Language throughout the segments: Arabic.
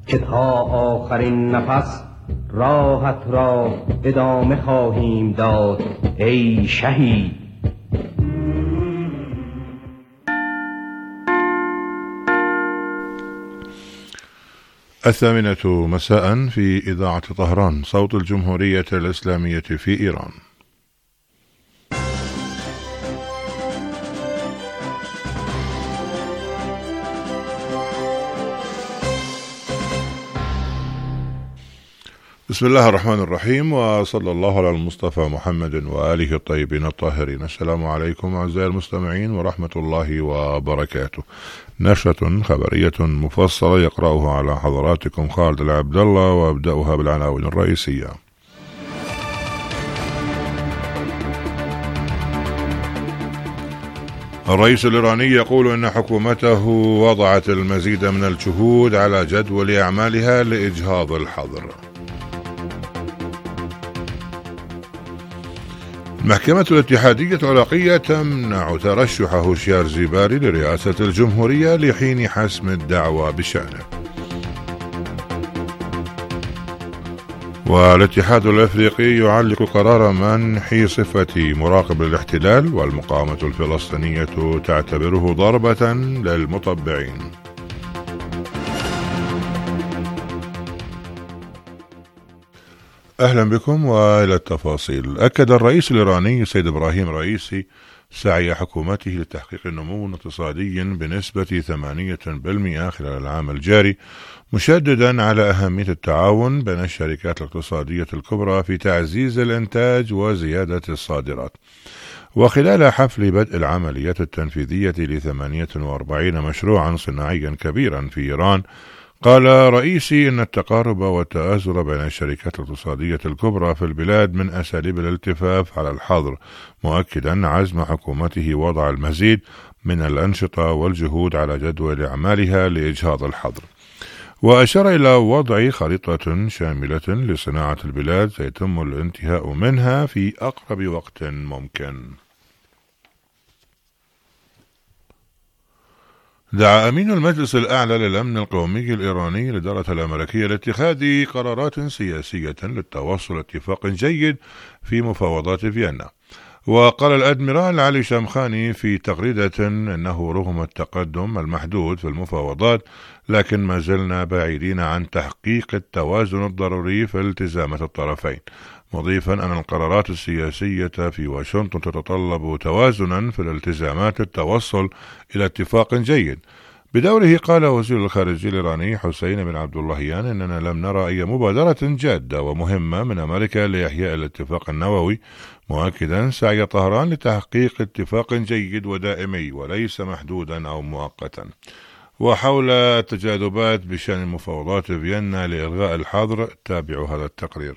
که تا آخرین نفس راحت را ادامه خواهیم داد ای شهید. الثامنة مساء في إذاعة طهران صوت الجمهورية الإسلامية في إيران. بسم الله الرحمن الرحيم، وصلى الله على المصطفى محمد وآله الطيبين الطاهرين. السلام عليكم أعزائي المستمعين ورحمة الله وبركاته. نشرة خبرية مفصلة يقرأها على حضراتكم خالد العبد الله، وأبدأها بالعناوين الرئيسية. الرئيس الإيراني يقول إن حكومته وضعت المزيد من الجهود على جدول أعمالها لإجهاض الحظر. المحكمة الاتحادية العراقية تمنع ترشح هوشيار زيباري لرئاسة الجمهورية لحين حسم الدعوى بشأنه. والاتحاد الأفريقي يعلق قرار منح صفة مراقب للاحتلال، والمقاومة الفلسطينية تعتبره ضربة للمطبعين. أهلا بكم وإلى التفاصيل. أكد الرئيس الإيراني سيد إبراهيم رئيسي سعي حكومته لتحقيق نمو اقتصادي بنسبة 8% خلال العام الجاري، مشددا على أهمية التعاون بين الشركات الاقتصادية الكبرى في تعزيز الإنتاج وزيادة الصادرات. وخلال حفل بدء العمليات التنفيذية ل48 مشروعا صناعيا كبيرا في إيران، قال رئيسي إن التقارب والتآزر بين الشركات الاقتصادية الكبرى في البلاد من أساليب الالتفاف على الحظر، مؤكدا عزم حكومته وضع المزيد من الأنشطة والجهود على جدول أعمالها لإجهاض الحظر. وأشار إلى وضع خريطة شاملة لصناعة البلاد سيتم الانتهاء منها في أقرب وقت ممكن. دعا أمين المجلس الأعلى للأمن القومي الإيراني للإدارة الأمريكية لاتخاذ قرارات سياسية للتوصل اتفاق جيد في مفاوضات فيينا. وقال الأدميرال علي شامخاني في تغريدة أنه رغم التقدم المحدود في المفاوضات، لكن ما زلنا بعيدين عن تحقيق التوازن الضروري في التزامات الطرفين، مضيفا أن القرارات السياسية في واشنطن تتطلب توازنا في الالتزامات التوصل إلى اتفاق جيد. بدوره قال وزير الخارجية الإيراني حسين بن عبد اللهيان أننا لم نرى أي مبادرة جادة ومهمة من أمريكا لإحياء الاتفاق النووي، مؤكدا سعي طهران لتحقيق اتفاق جيد ودائمي وليس محدودا أو مؤقتا. وحول التجاذبات بشأن مفاوضات فيينا لإلغاء الحظر، تابعوا هذا التقرير.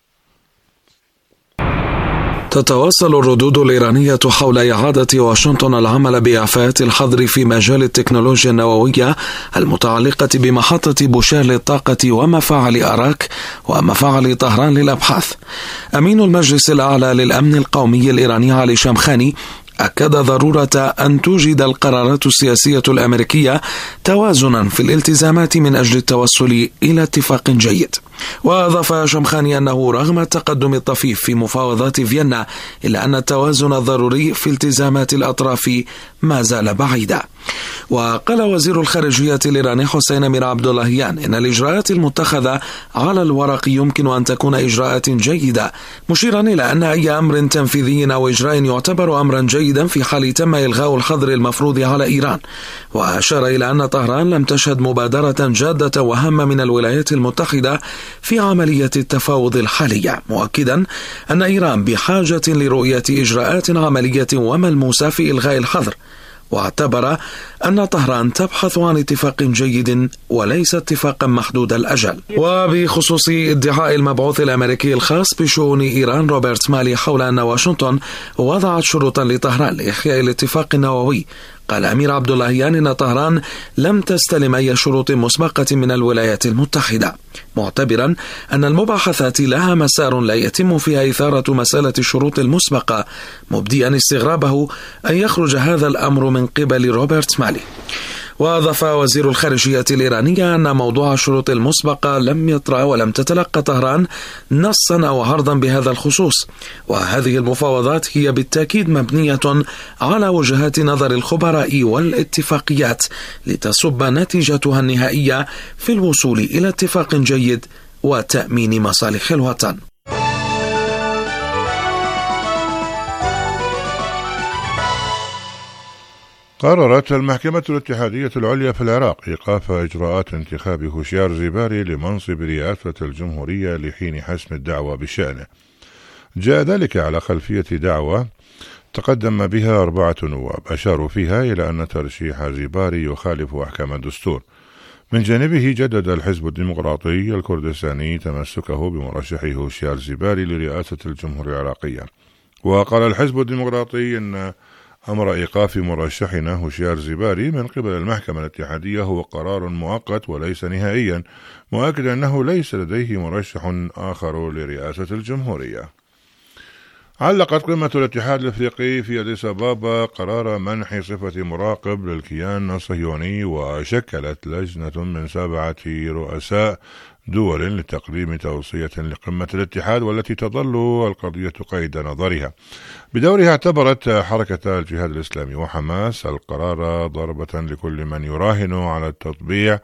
تتواصل الردود الإيرانية حول إعادة واشنطن العمل بإعفاءات الحظر في مجال التكنولوجيا النووية المتعلقة بمحطة بوشير للطاقة ومفاعل أراك ومفاعل طهران للأبحاث. أمين المجلس الأعلى للأمن القومي الإيراني علي شامخاني أكد ضرورة أن توجد القرارات السياسية الأمريكية توازنا في الالتزامات من أجل التوصل إلى اتفاق جيد. وأضاف شامخاني أنه رغم التقدم الطفيف في مفاوضات فيينا، إلا أن التوازن الضروري في التزامات الأطراف ما زال بعيدا. وقال وزير الخارجية الإيراني حسين بن عبد اللهيان إن الإجراءات المتخذة على الورق يمكن أن تكون إجراءات جيدة، مشيرا إلى أن أي أمر تنفيذي أو إجراء يعتبر أمرا جيدا في حال تم إلغاء الحظر المفروض على إيران. وأشار إلى أن طهران لم تشهد مبادرة جادة وهامة من الولايات المتحدة في عملية التفاوض الحالية، مؤكدا أن إيران بحاجة لرؤية إجراءات عملية وملموسة في إلغاء الحظر، واعتبر أن طهران تبحث عن اتفاق جيد وليس اتفاقا محدود الأجل. وبخصوص ادعاء المبعوث الأمريكي الخاص بشؤون إيران روبرت مالي حول أن واشنطن وضعت شروطا لطهران لإحياء الاتفاق النووي، قال أمير عبد اللهيان إن طهران لم تستلم أي شروط مسبقة من الولايات المتحدة، معتبرا أن المباحثات لها مسار لا يتم فيها إثارة مسألة الشروط المسبقة، مبديا استغرابه أن يخرج هذا الأمر من قبل روبرت مالي. وأضاف وزير الخارجية الإيرانية أن موضوع الشروط المسبقة لم يطرأ ولم تتلقى طهران نصا أو عرضا بهذا الخصوص، وهذه المفاوضات هي بالتأكيد مبنية على وجهات نظر الخبراء والاتفاقيات لتصب نتيجتها النهائية في الوصول إلى اتفاق جيد وتأمين مصالح الوطن. قررت المحكمة الاتحادية العليا في العراق إيقاف إجراءات انتخاب هوشيار زيباري لمنصب رئاسة الجمهورية لحين حسم الدعوى بشأنه. جاء ذلك على خلفية دعوى تقدم بها 4 نواب أشاروا فيها إلى أن ترشيح زيباري يخالف أحكام الدستور. من جانبه جدد الحزب الديمقراطي الكردستاني تمسكه بمرشحه هوشيار زيباري لرئاسة الجمهورية العراقية، وقال الحزب الديمقراطي أن أمر إيقاف مرشحنا هوشيار زيباري من قبل المحكمة الاتحادية هو قرار مؤقت وليس نهائيا، مؤكدا أنه ليس لديه مرشح آخر لرئاسة الجمهورية. علقت قمة الاتحاد الافريقي في أديس أبابا قرار منح صفة مراقب للكيان الصهيوني، وشكلت لجنة من 7 رؤساء دول لتقديم توصية لقمة الاتحاد، والتي تظل القضية قيد نظرها. بدورها اعتبرت حركة الجهاد الإسلامي وحماس القرار ضربة لكل من يراهن على التطبيع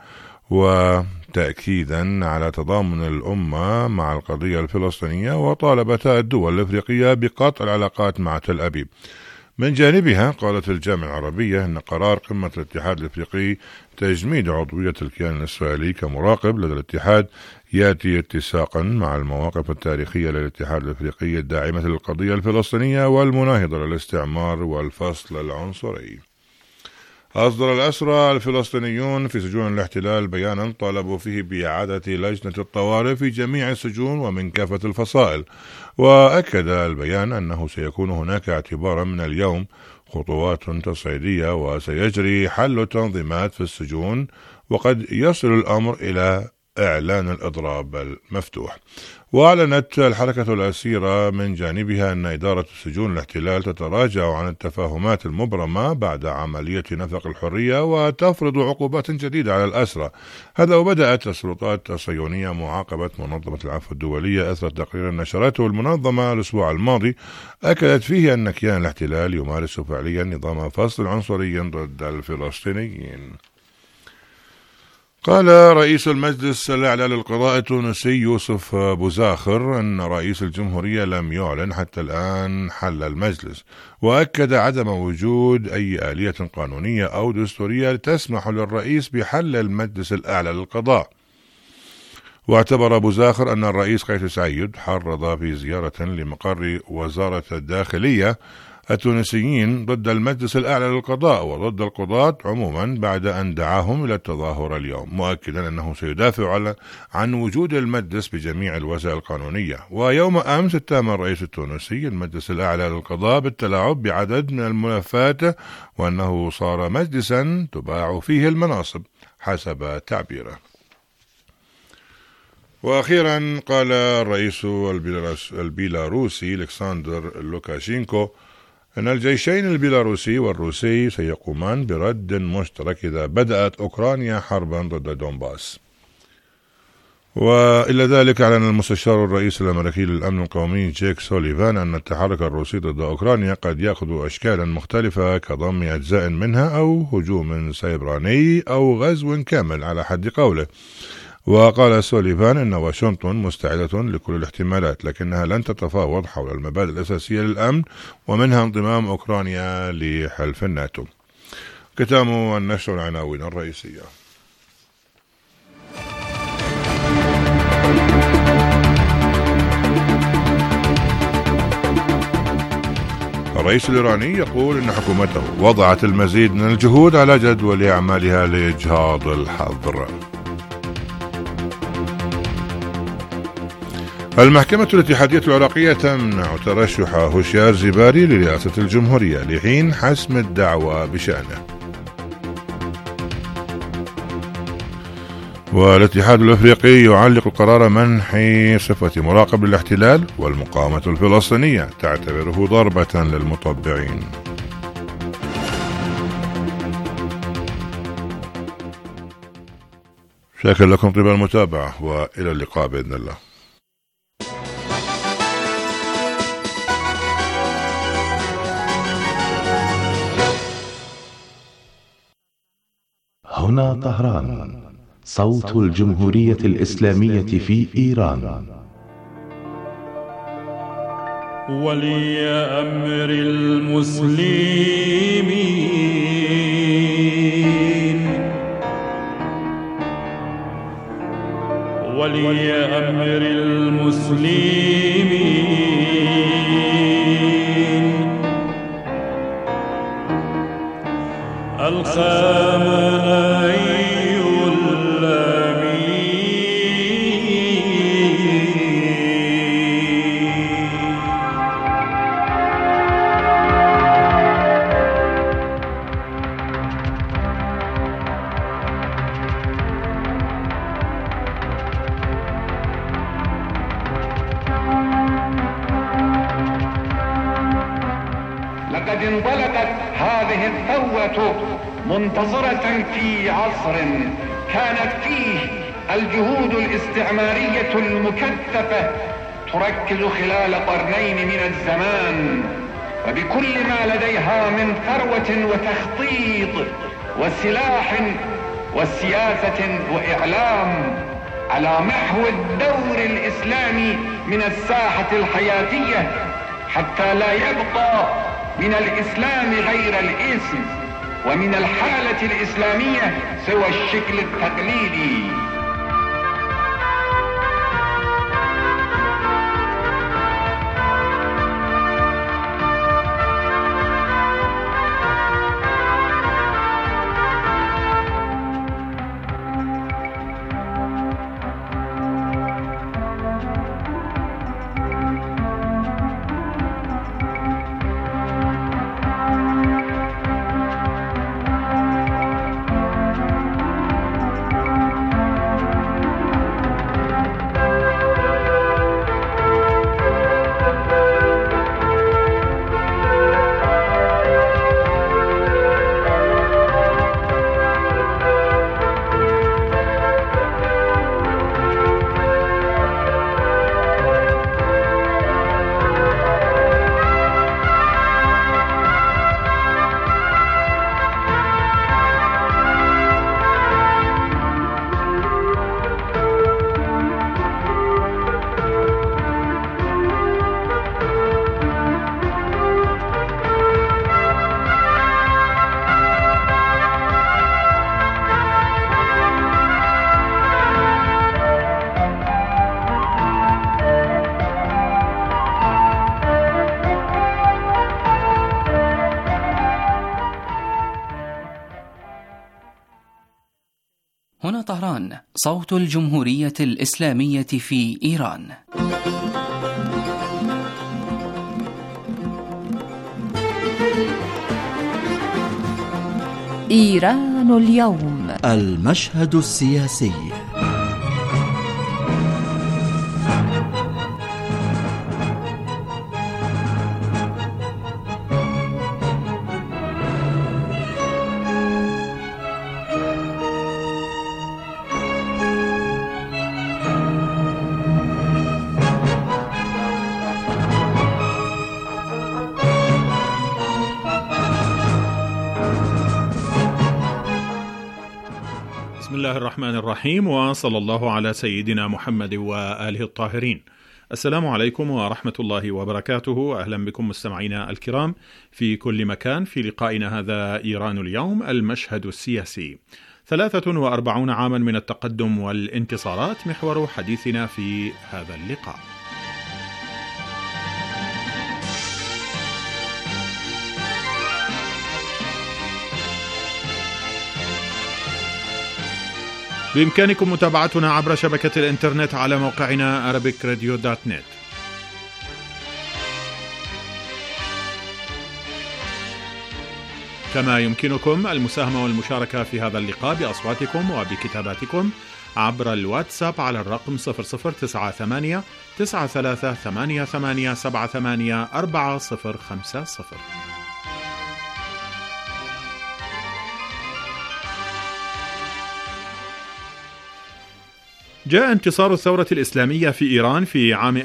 وتأكيدا على تضامن الأمة مع القضية الفلسطينية، وطالبتا الدول الأفريقية بقطع العلاقات مع تل أبيب. من جانبها قالت الجامعة العربية أن قرار قمة الاتحاد الافريقي تجميد عضوية الكيان الإسرائيلي كمراقب لدى الاتحاد يأتي اتساقا مع المواقف التاريخية للاتحاد الافريقي الداعمة للقضية الفلسطينية والمناهضة للاستعمار والفصل العنصري. أصدر الأسرى الفلسطينيون في سجون الاحتلال بيانا طالبوا فيه بإعادة لجنة الطوارئ في جميع السجون ومن كافة الفصائل، وأكد البيان أنه سيكون هناك اعتبارا من اليوم خطوات تصعيدية وسيجري حل التنظيمات في السجون، وقد يصل الأمر إلى إعلان الإضراب المفتوح. وأعلنت الحركة الأسيرة من جانبها أن إدارة سجون الاحتلال تتراجع عن التفاهمات المبرمة بعد عملية نفق الحرية وتفرض عقوبات جديدة على الأسرى. هذا وبدأت السلطات الصهيونية معاقبة منظمة العفو الدولية أثر تقرير نشرته المنظمة الأسبوع الماضي أكدت فيه أن كيان الاحتلال يمارس فعليا نظام فصل عنصري ضد الفلسطينيين. قال رئيس المجلس الأعلى للقضاء التونسي يوسف بوزاخر أن رئيس الجمهورية لم يعلن حتى الآن حل المجلس، وأكد عدم وجود أي آلية قانونية أو دستورية تسمح للرئيس بحل المجلس الأعلى للقضاء. واعتبر بوزاخر أن الرئيس قيس سعيد حرض في زيارة لمقر وزارة الداخلية التونسيين ضد المجلس الأعلى للقضاء وضد القضاة عموما بعد أن دعاهم إلى التظاهر اليوم، مؤكدا أنه سيدافع عن وجود المجلس بجميع الوسائل القانونية. ويوم أمس اتهم الرئيس التونسي المجلس الأعلى للقضاء بالتلاعب بعدد من الملفات، وأنه صار مجلسا تباع فيه المناصب حسب تعبيره. وأخيرا قال الرئيس البيلاروسي ألكسندر لوكاشينكو أن الجيشين البيلاروسي والروسي سيقومان برد مشترك إذا بدأت أوكرانيا حربا ضد دونباس. وإلى ذلك أعلن المستشار الرئيس الأمريكي للأمن القومي جيك سوليفان أن التحرك الروسي ضد أوكرانيا قد يأخذ أشكالا مختلفة كضم أجزاء منها أو هجوم سيبراني أو غزو كامل على حد قوله. وقال سوليفان أن واشنطن مستعدة لكل الاحتمالات، لكنها لن تتفاوض حول المبادئ الأساسية للأمن ومنها انضمام أوكرانيا لحلف الناتو. ختام النشر العناوين الرئيسية. الرئيس الإيراني يقول إن حكومته وضعت المزيد من الجهود على جدول أعمالها لإجهاض الحظر. المحكمة الاتحادية العراقية تمنع ترشح هوشيار زيباري لرئاسة الجمهورية لحين حسم الدعوى بشأنه. والاتحاد الافريقي يعلق قرار منح صفة مراقب للاحتلال والمقاومة الفلسطينية تعتبره ضربة للمطبعين. شاكر لكم طيب المتابعة، وإلى اللقاء بإذن الله. هنا طهران، صوت الجمهورية الإسلامية في إيران. ولي أمر المسلمين، ولي أمر المسلمين، الخامنئي انطلقت هذه الثورة منتصرة في عصر كانت فيه الجهود الاستعمارية المكثفة تركز خلال قرنين من الزمان، وبكل ما لديها من ثروة وتخطيط وسلاح وسياسة وإعلام على محو الدور الإسلامي من الساحة الحياتية، حتى لا يبقى من الإسلام غير الاسم، ومن الحالة الإسلامية سوى الشكل التقليدي. هنا طهران، صوت الجمهورية الإسلامية في إيران. إيران اليوم، المشهد السياسي. بسم الله الرحمن الرحيم، وصلى الله على سيدنا محمد وآله الطاهرين. السلام عليكم ورحمة الله وبركاته. أهلا بكم مستمعينا الكرام في كل مكان في لقائنا هذا إيران اليوم، المشهد السياسي. 43 عاما من التقدم والانتصارات محور حديثنا في هذا اللقاء. بإمكانكم متابعتنا عبر شبكة الإنترنت على موقعنا arabicradio.net. كما يمكنكم المساهمة والمشاركة في هذا اللقاء بأصواتكم وبكتاباتكم عبر الواتساب على الرقم 0098 9388 78 4050. جاء انتصار الثورة الإسلامية في إيران في عام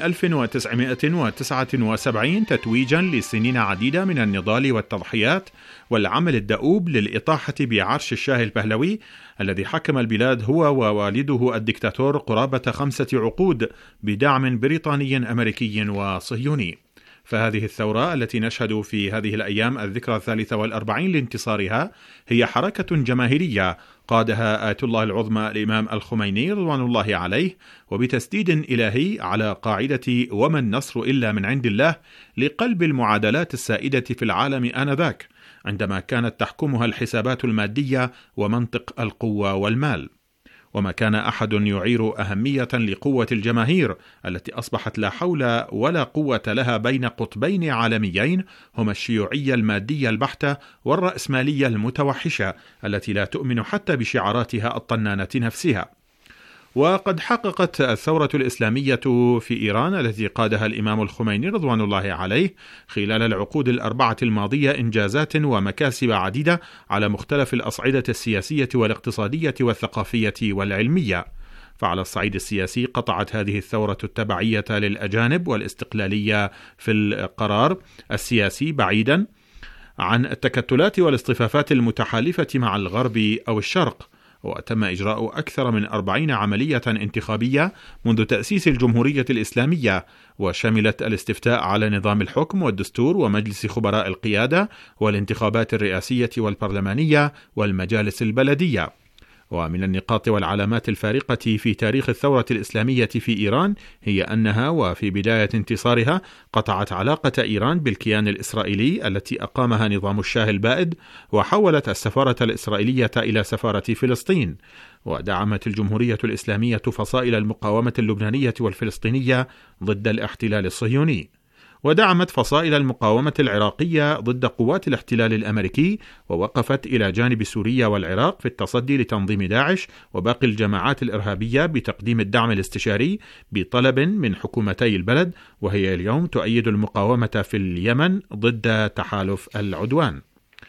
1979 تتويجا لسنين عديدة من النضال والتضحيات والعمل الدؤوب للإطاحة بعرش الشاه البهلوي الذي حكم البلاد هو ووالده الدكتاتور قرابة 5 عقود بدعم بريطاني أمريكي وصهيوني. فهذه الثورة التي نشهد في هذه الأيام الذكرى 43 لانتصارها هي حركة جماهيرية قادها آية الله العظمى الإمام الخميني رضوان الله عليه، وبتسديد إلهي على قاعدة وما النصر إلا من عند الله، لقلب المعادلات السائدة في العالم آنذاك عندما كانت تحكمها الحسابات المادية ومنطق القوة والمال. وما كان أحد يعير أهمية لقوة الجماهير التي أصبحت لا حول ولا قوة لها بين قطبين عالميين هما الشيوعية المادية البحتة والرأسمالية المتوحشة التي لا تؤمن حتى بشعاراتها الطنانة نفسها. وقد حققت الثورة الإسلامية في إيران التي قادها الإمام الخميني رضوان الله عليه خلال العقود ال4 الماضية إنجازات ومكاسب عديدة على مختلف الأصعدة السياسية والاقتصادية والثقافية والعلمية. فعلى الصعيد السياسي قطعت هذه الثورة التبعية للأجانب والاستقلالية في القرار السياسي بعيدا عن التكتلات والاصطفافات المتحالفة مع الغرب أو الشرق، وتم إجراء أكثر من 40 عملية انتخابية منذ تأسيس الجمهورية الإسلامية، وشملت الاستفتاء على نظام الحكم والدستور ومجلس خبراء القيادة والانتخابات الرئاسية والبرلمانية والمجالس البلدية. ومن النقاط والعلامات الفارقة في تاريخ الثورة الإسلامية في إيران هي أنها وفي بداية انتصارها قطعت علاقة إيران بالكيان الإسرائيلي التي أقامها نظام الشاه البائد، وحولت السفارة الإسرائيلية إلى سفارة فلسطين. ودعمت الجمهورية الإسلامية فصائل المقاومة اللبنانية والفلسطينية ضد الاحتلال الصهيوني، ودعمت فصائل المقاومة العراقية ضد قوات الاحتلال الأمريكي، ووقفت إلى جانب سوريا والعراق في التصدي لتنظيم داعش وباقي الجماعات الإرهابية بتقديم الدعم الاستشاري بطلب من حكومتي البلد، وهي اليوم تؤيد المقاومة في اليمن ضد تحالف العدوان.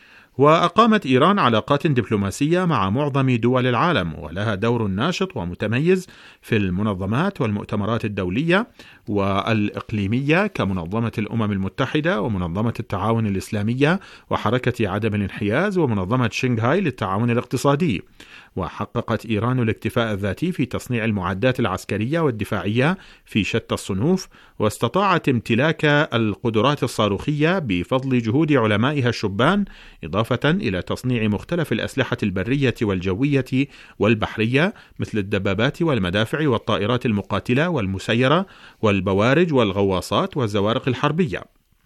وأقامت إيران علاقات دبلوماسية مع معظم دول العالم، ولها دور ناشط ومتميز في المنظمات والمؤتمرات الدولية والإقليمية كمنظمة الأمم المتحدة ومنظمة التعاون الإسلامية وحركة عدم الانحياز ومنظمة شنغهاي للتعاون الاقتصادي. وحققت إيران الاكتفاء الذاتي في تصنيع المعدات العسكرية والدفاعية في شتى الصنوف، واستطاعت امتلاك القدرات الصاروخية بفضل جهود علمائها الشبان، إضافة إلى تصنيع مختلف الأسلحة البرية والجوية والبحرية مثل الدبابات والمدافع والطائرات المقاتلة والمسيرة والبوارج والغواصات والزوارق الحربية.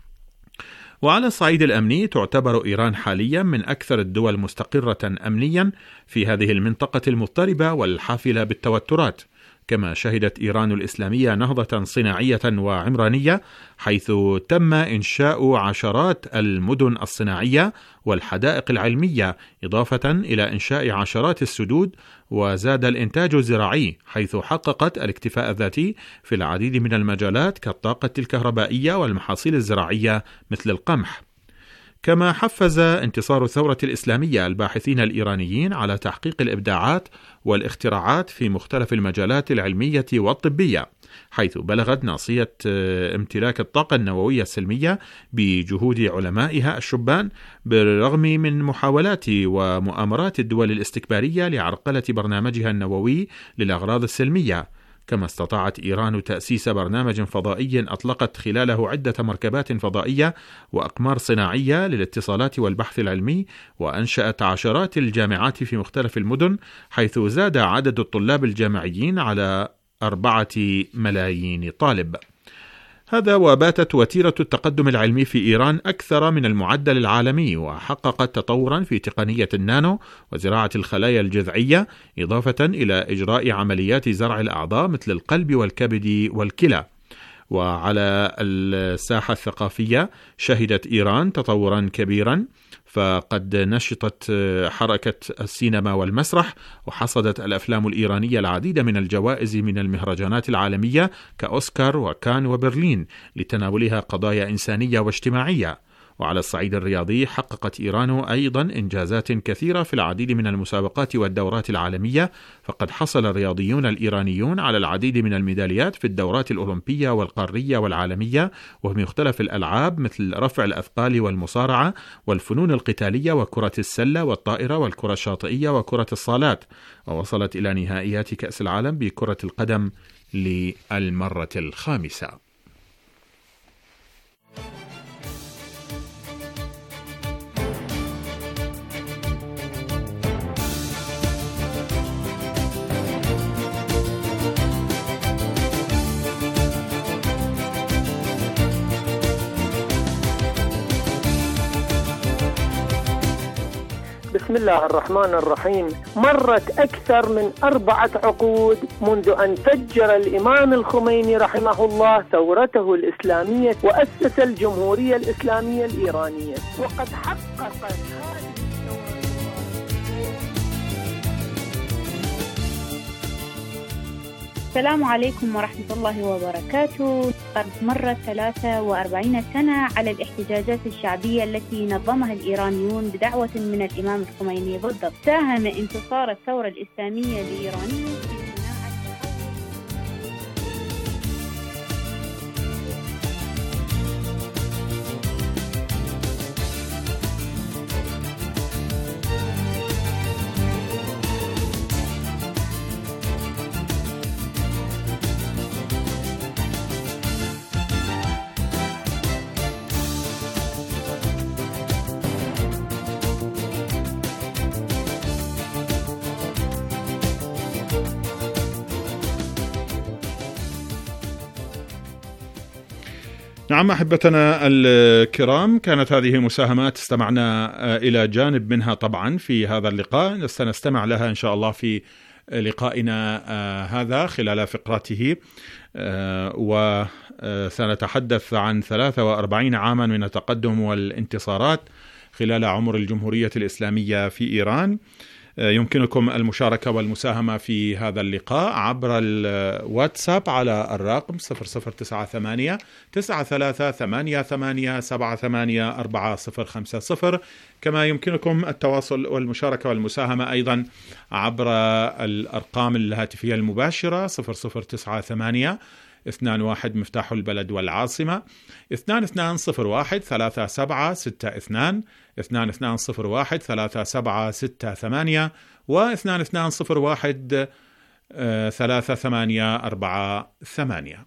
وعلى الصعيد الأمني تعتبر إيران حاليا من أكثر الدول مستقرة أمنيا في هذه المنطقة المضطربة والحافلة بالتوترات. كما شهدت إيران الإسلامية نهضة صناعية وعمرانية، حيث تم إنشاء عشرات المدن الصناعية والحدائق العلمية، إضافة إلى إنشاء عشرات السدود، وزاد الإنتاج الزراعي حيث حققت الاكتفاء الذاتي في العديد من المجالات كالطاقة الكهربائية والمحاصيل الزراعية مثل القمح. كما حفز انتصار الثورة الإسلامية الباحثين الإيرانيين على تحقيق الإبداعات والاختراعات في مختلف المجالات العلمية والطبية، حيث بلغت ناصية امتلاك الطاقة النووية السلمية بجهود علمائها الشبان، بالرغم من محاولات ومؤامرات الدول الاستكبارية لعرقلة برنامجها النووي للأغراض السلمية. كما استطاعت إيران تأسيس برنامج فضائي أطلقت خلاله عدة مركبات فضائية وأقمار صناعية للاتصالات والبحث العلمي، وأنشأت عشرات الجامعات في مختلف المدن، حيث زاد عدد الطلاب الجامعيين على 4 ملايين طالب. هذا وباتت وتيرة التقدم العلمي في إيران أكثر من المعدل العالمي، وحققت تطورا في تقنية النانو وزراعة الخلايا الجذعية، إضافة إلى إجراء عمليات زرع الأعضاء مثل القلب والكبد والكلى. وعلى الساحة الثقافية شهدت إيران تطورا كبيرا، فقد نشطت حركة السينما والمسرح، وحصدت الأفلام الإيرانية العديد من الجوائز من المهرجانات العالمية كأوسكار وكان وبرلين لتناولها قضايا إنسانية واجتماعية. وعلى الصعيد الرياضي حققت إيران أيضا إنجازات كثيرة في العديد من المسابقات والدورات العالمية، فقد حصل الرياضيون الإيرانيون على العديد من الميداليات في الدورات الأولمبية والقارية والعالمية وفي مختلف الألعاب مثل رفع الأثقال والمصارعة والفنون القتالية وكرة السلة والطائرة والكرة الشاطئية وكرة الصالات، ووصلت إلى نهائيات كأس العالم بكرة القدم للمرة الخامسة. بسم الله الرحمن الرحيم. مرت أكثر من 4 عقود منذ أن فجر الإمام الخميني رحمه الله ثورته الإسلامية وأسس الجمهورية الإسلامية الإيرانية، وقد حقق السلام عليكم ورحمة الله وبركاته. قد مرت 43 سنة على الاحتجاجات الشعبية التي نظمها الإيرانيون بدعوة من الإمام الخميني ضد ساهم انتصار الثورة الإسلامية الإيرانية نعم أحبتنا الكرام، كانت هذه مساهمات استمعنا إلى جانب منها طبعا في هذا اللقاء، سنستمع لها إن شاء الله في لقائنا هذا خلال فقرته، وسنتحدث عن 43 عاما من التقدم والانتصارات خلال عمر الجمهورية الإسلامية في إيران. يمكنكم المشاركة والمساهمة في هذا اللقاء عبر الواتساب على الرقم 0098 9388 78 كما يمكنكم التواصل والمشاركة والمساهمة أيضا عبر الأرقام الهاتفية المباشرة 0098 21 مفتاح البلد والعاصمة 2201 3762 2201 3768 و 2201 3848.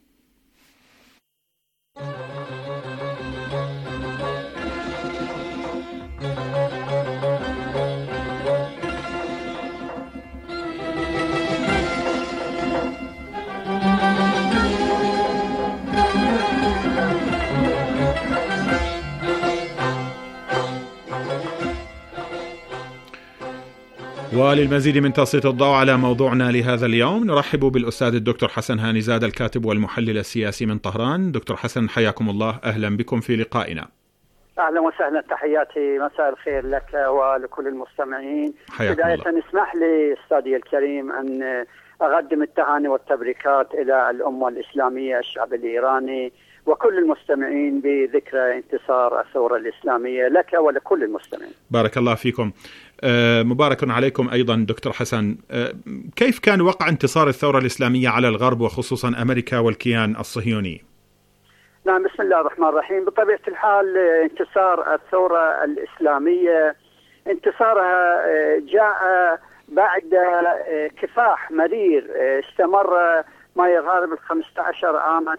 وللمزيد من تسليط الضوء على موضوعنا لهذا اليوم نرحب بالأستاذ الدكتور حسن هانيزاد الكاتب والمحلل السياسي من طهران. دكتور حسن حياكم الله، أهلا بكم في لقائنا. أهلا وسهلا، تحياتي، مساء الخير لك ولكل المستمعين. بداية اسمح لي أستاذي الكريم أن أقدم التهاني والتبريكات إلى الأمة الإسلامية، الشعب الإيراني وكل المستمعين بذكرى انتصار الثورة الإسلامية، لك ولكل المستمعين. بارك الله فيكم. مبارك عليكم أيضا دكتور حسن. كيف كان وقع انتصار الثورة الإسلامية على الغرب وخصوصا أمريكا والكيان الصهيوني؟ نعم، بسم الله الرحمن الرحيم. بطبيعة الحال انتصار الثورة الإسلامية انتصارها جاء بعد كفاح مرير استمر ما يقارب 15 عاما.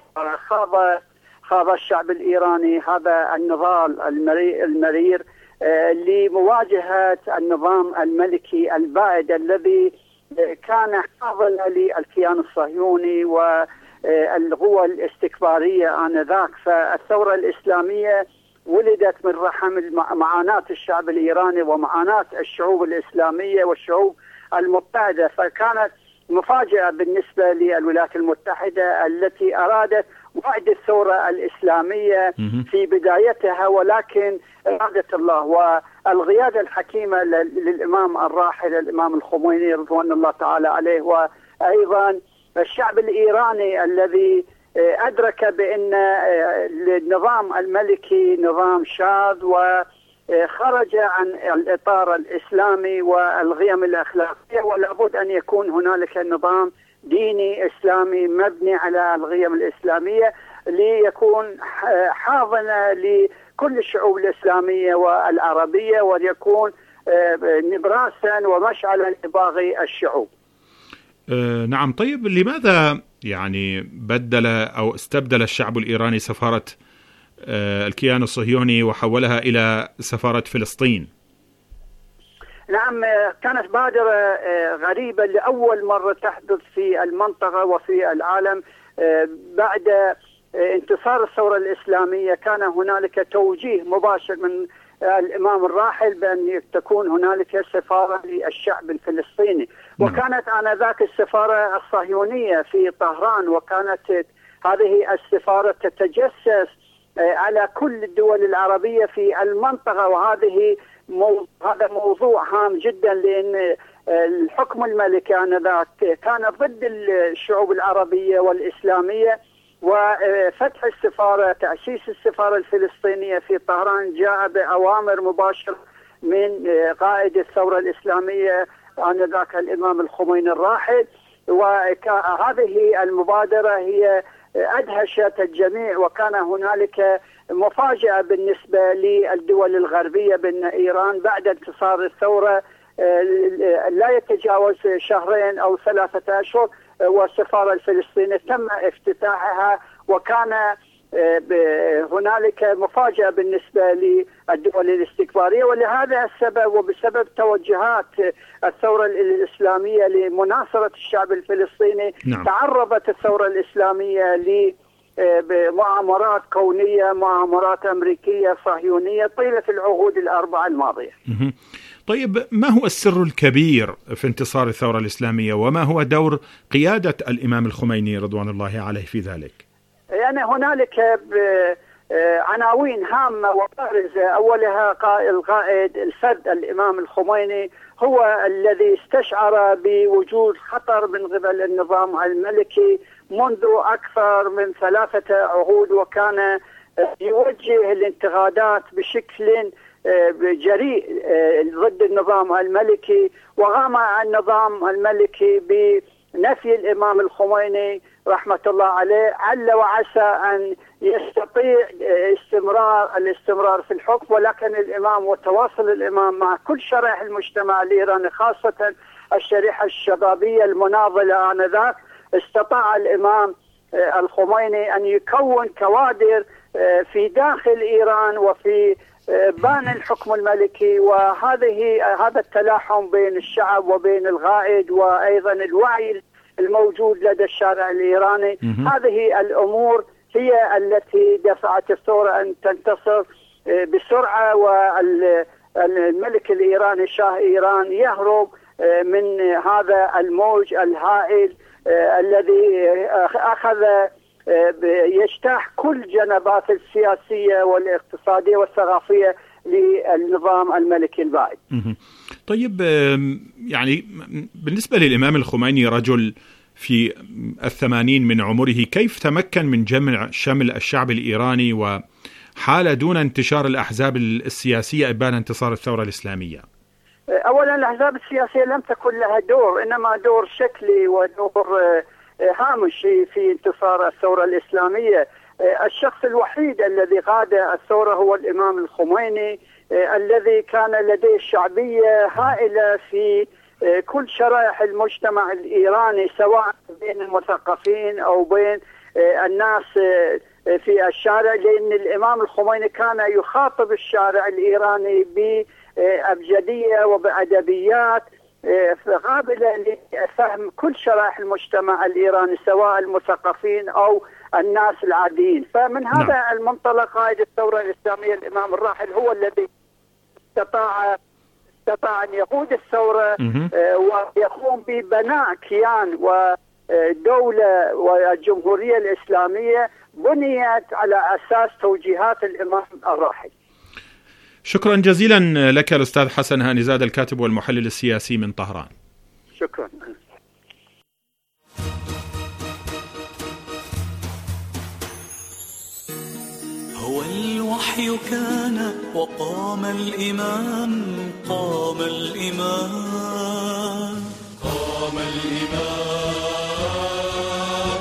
خاض الشعب الإيراني هذا النضال المرير لمواجهة النظام الملكي البائد الذي كان حاضنا للكيان الصهيوني والقوى الاستكبارية آنذاك. فالثورة الإسلامية ولدت من رحم معاناة الشعب الإيراني ومعاناة الشعوب الإسلامية والشعوب المتحدة، فكانت مفاجأة بالنسبة للولايات المتحدة التي أرادت وعد الثورة الإسلامية في بدايتها، ولكن إرادة الله والقيادة الحكيمة للإمام الراحل الإمام الخميني رضوان الله تعالى عليه، وأيضا الشعب الإيراني الذي أدرك بأن النظام الملكي نظام شاذ وخرج عن الإطار الإسلامي والقيم الأخلاقية، ولا بد أن يكون هنالك نظام ديني إسلامي مبني على القيم الإسلامية ليكون حاضنة لكل الشعوب الإسلامية والعربية، وليكون نبراسا ومشعلا لباقي الشعوب. نعم. طيب لماذا يعني بدل أو استبدل الشعب الإيراني سفارة الكيان الصهيوني وحولها إلى سفارة فلسطين؟ نعم، كانت بادرة غريبة لأول مرة تحدث في المنطقة وفي العالم. بعد انتصار الثورة الإسلامية كان هنالك توجيه مباشر من الإمام الراحل بأن تكون هنالك سفارة للشعب الفلسطيني، وكانت آنذاك السفارة الصهيونية في طهران، وكانت هذه السفارة تتجسس على كل الدول العربية في المنطقة، وهذا موضوع هام جدا، لأن الحكم الملكي آنذاك كان ضد الشعوب العربية والإسلامية، وفتح السفارة تأسيس السفارة الفلسطينية في طهران جاء بأوامر مباشرة من قائد الثورة الإسلامية آنذاك الإمام الخميني الراحل، وهذه المبادرة هي أدهشت الجميع، وكان هنالك مفاجأة بالنسبة للدول الغربية بأن إيران بعد انتصار الثورة لا يتجاوز شهرين أو 3 أشهر والسفارة الفلسطينية تم افتتاحها، وكان هنالك مفاجأة بالنسبة للدول الاستكبارية. ولهذا السبب وبسبب توجهات الثورة الإسلامية لمناصرة الشعب الفلسطيني تعرضت الثورة الإسلامية بمؤامرات كونية، مؤامرات أمريكية صهيونية طيلة العقود ال4 الماضية. طيب ما هو السر الكبير في انتصار الثورة الإسلامية، وما هو دور قيادة الإمام الخميني رضوان الله عليه في ذلك؟ يعني هنالك عناوين هامة وبارزة، أولها القائد الفرد الإمام الخميني هو الذي استشعر بوجود خطر من قبل النظام الملكي منذ أكثر من 3 عقود، وكان يوجه الانتقادات بشكل جريء ضد النظام الملكي، وقام النظام الملكي بنفي الإمام الخميني رحمة الله عليه عل وعسى أن يستطيع الاستمرار في الحكم، ولكن الإمام وتواصل الإمام مع كل شرائح المجتمع الإيراني خاصة الشريحة الشبابية المناضلة آنذاك، استطاع الإمام الخميني أن يكون كوادر في داخل إيران وفي بان الحكم الملكي، هذا التلاحم بين الشعب وبين القائد وأيضا الوعي الموجود لدى الشارع الإيراني، هذه الأمور هي التي دفعت الثورة أن تنتصر بسرعة، والملك الإيراني شاه إيران يهرب من هذا الموج الهائل الذي أخذ يجتاح كل جنبات السياسية والاقتصادية والثقافية للنظام الملكي البائد. طيب يعني بالنسبة للإمام الخميني رجل في 80 من عمره، كيف تمكن من جمع شمل الشعب الإيراني وحال دون انتشار الأحزاب السياسية إبان انتصار الثورة الإسلامية؟ أولا الأحزاب السياسية لم تكن لها دور، إنما دور شكلي ودور هامشي في انتصار الثورة الإسلامية. الشخص الوحيد الذي قاد الثورة هو الإمام الخميني، الذي كان لديه شعبية هائلة في كل شرائح المجتمع الإيراني، سواء بين المثقفين أو بين الناس في الشارع، لأن الإمام الخميني كان يخاطب الشارع الإيراني بأبجدية وبأدبيات قابلة لفهم كل شرائح المجتمع الإيراني سواء المثقفين أو الناس العاديين. فمن هذا المنطلق قائد الثورة الإسلامية الإمام الراحل هو الذي استطاع أن يقود الثورة ويقوم ببناء كيان ودولة والجمهورية الإسلامية بنيت على أساس توجيهات الإمام الراحل. شكرا جزيلا لك الأستاذ حسن هانيزاد الكاتب والمحلل السياسي من طهران. شكرا. الوحي كان وقام الإمام قام الإمام قام الإمام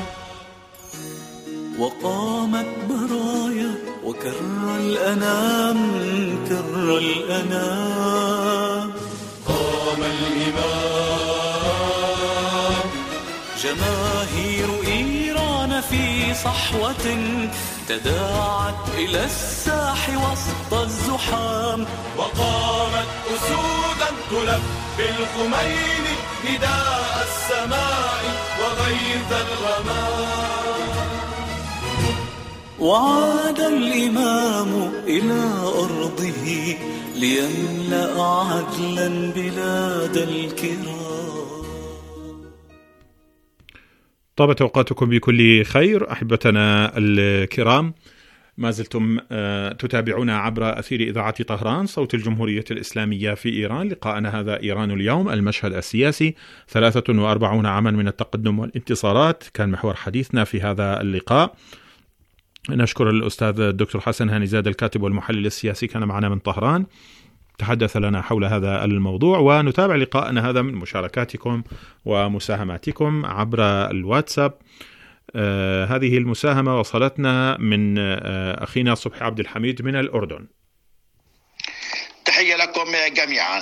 وقامت برايا وكر الأنام كر الأنام قام الإمام جماهير إيران في صحوة تداعت إلى الساح وسط الزحام وقامت أسودا تلبي الخميني نداء السماء وغيث الغمام وعاد الإمام إلى أرضه ليملأ عدلا بلاد الكرام. طابت أوقاتكم بكل خير أحبتنا الكرام، ما زلتم تتابعون عبر أثير إذاعة طهران صوت الجمهورية الإسلامية في إيران. لقاءنا هذا إيران اليوم، المشهد السياسي، 43 عاما من التقدم والانتصارات كان محور حديثنا في هذا اللقاء. نشكر الأستاذ الدكتور حسن هانيزاد الكاتب والمحلل السياسي، كان معنا من طهران، تحدث لنا حول هذا الموضوع. ونتابع لقاءنا هذا من مشاركاتكم ومساهماتكم عبر الواتساب. هذه المساهمة وصلتنا من أخينا صبحي عبد الحميد من الأردن. تحية لكم جميعا.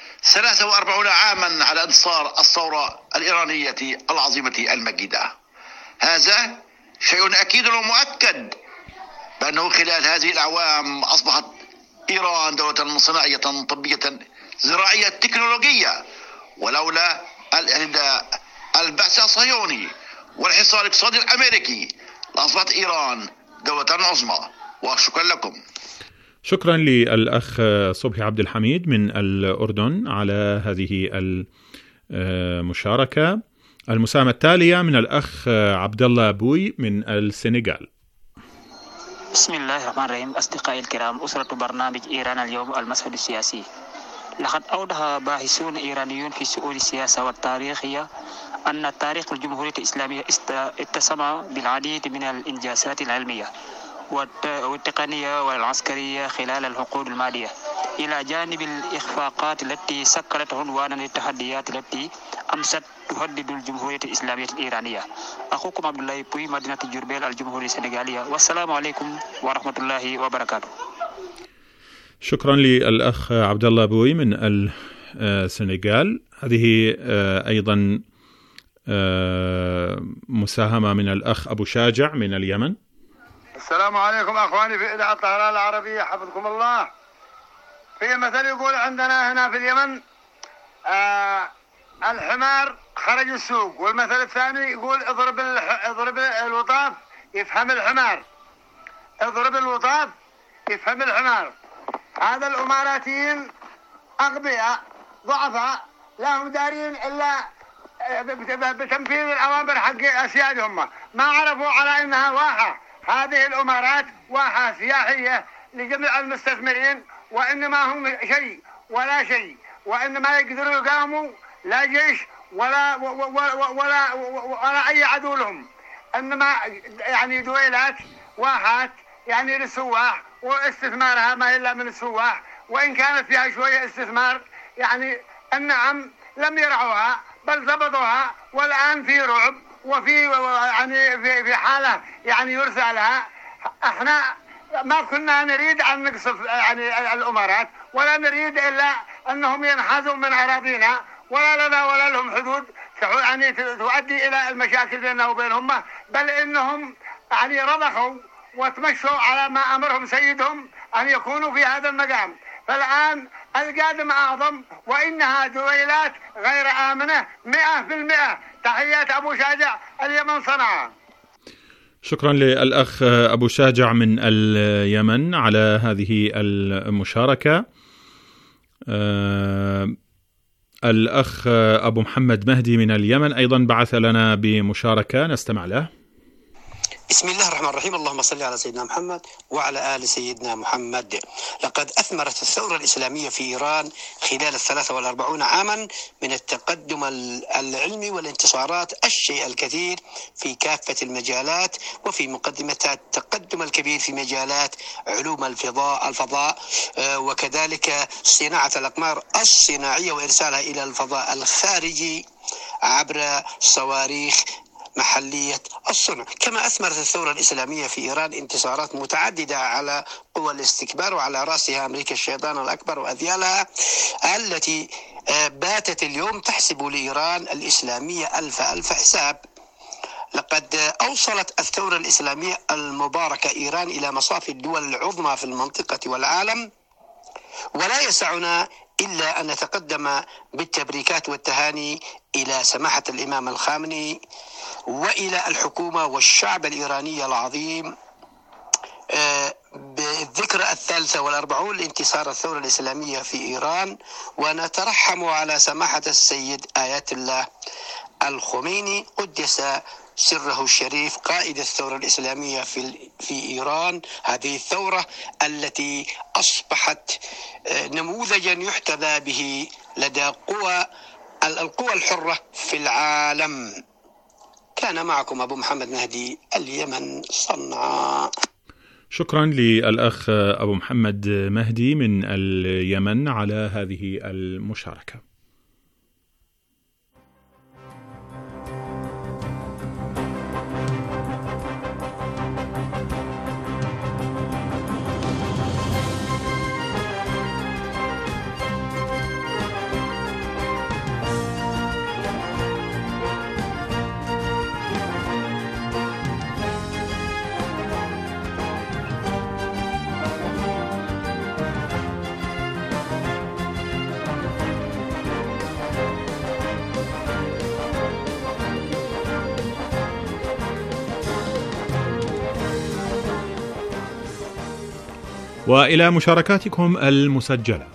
43 عاما على انتصار الثورة الإيرانية العظيمة المجيدة، هذا شيء أكيد ومؤكد بأنه خلال هذه الأعوام أصبحت إيران دولة صناعية طبية زراعية تكنولوجية، ولولا البعث الصهيوني والحصار الاقتصادي الأمريكي لأصبحت إيران دولة عظمى. وشكرا لكم. شكرا للأخ صبحي عبد الحميد من الأردن على هذه المشاركة. المساهمة التالية من الأخ عبد الله بوي من السنغال. بسم الله الرحمن الرحيم. أصدقائي الكرام، أسرة برنامج إيران اليوم المشهد السياسي، لقد أوضح باحثون إيرانيون في شؤون السياسة والتاريخية أن تاريخ الجمهورية الإسلامية اتسم بالعديد من الإنجازات العلمية والتقنية والعسكرية خلال العقود الماضية، إلى جانب الإخفاقات التي سكرت عنوانا للتحديات التي أمست تهدد الجمهورية الإسلامية الإيرانية. أخوكم عبد الله بوي، مدينة جربيل، الجمهورية السنغالية، والسلام عليكم ورحمة الله وبركاته. شكرا للأخ عبد الله بوي من السنغال. هذه أيضا مساهمة من الأخ أبو شاجع من اليمن. السلام عليكم أخواني في إذاعة طهران العربية، حفظكم الله. في مثل يقول عندنا هنا في اليمن الحمار خرج السوق، والمثل الثاني يقول اضرب الوطاف يفهم الحمار، اضرب الوطاف يفهم الحمار. هذا الإماراتيين أغبياء ضعفاء لا هم دارين إلا بتنفيذ الأوامر حق أسيادهم، ما عرفوا على إنها واحة. هذه الإمارات واحة سياحية لجميع المستثمرين، وإنما هم شيء ولا شيء، وإنما يقدروا يقاموا لا جيش ولا أي عدو لهم، إنما يعني دويلات واحات يعني للسواح، واستثمارها ما إلا من السواح، وإن كانت فيها شوية استثمار يعني النعم لم يرعوها بل ضبطوها، والآن في رعب وفي يعني في حالة يعني يرثى لها. احنا ما كنا نريد أن نقصف يعني الإمارات، ولا نريد إلا أنهم ينحازوا من أراضينا، ولا لنا ولا لهم حدود يعني تؤدي إلى المشاكل بيننا وبينهم، بل إنهم يعني رضخوا وتمشوا على ما أمرهم سيدهم أن يكونوا في هذا المقام. فالآن القادم أعظم، وإنها دويلات غير آمنة 100%. تحيات أبو شاجع، اليمن، صنعاء. شكرا للأخ أبو شاجع من اليمن على هذه المشاركة. الأخ أبو محمد مهدي من اليمن أيضا بعث لنا بمشاركة، نستمع له. بسم الله الرحمن الرحيم. اللهم صل على سيدنا محمد وعلى آل سيدنا محمد. لقد أثمرت الثورة الإسلامية في إيران خلال 43 عاما من التقدم العلمي والانتصارات الشيء الكثير في كافة المجالات، وفي مقدمتها التقدم الكبير في مجالات علوم الفضاء وكذلك صناعة الأقمار الصناعية وإرسالها إلى الفضاء الخارجي عبر صواريخ محلية الصنع. كما أثمرت الثورة الإسلامية في إيران انتصارات متعددة على قوى الاستكبار، وعلى رأسها أمريكا الشيطان الأكبر وأذيالها التي باتت اليوم تحسب لإيران الإسلامية ألف حساب. لقد أوصلت الثورة الإسلامية المباركة إيران إلى مصاف الدول العظمى في المنطقة والعالم، ولا يسعنا إلا أن نتقدم بالتبريكات والتهاني إلى سماحة الإمام الخامنئي وإلى الحكومة والشعب الإيراني العظيم بالذكرى 43 لانتصار الثورة الإسلامية في إيران، ونترحم على سماحة السيد آيات الله الخميني قدس سره الشريف قائد الثورة الإسلامية في إيران. هذه الثورة التي أصبحت نموذجا يحتذى به لدى القوى الحرة في العالم. كان معكم أبو محمد مهدي، اليمن، صنعاء. شكرا للأخ أبو محمد مهدي من اليمن على هذه المشاركة. وإلى مشاركاتكم المسجلة.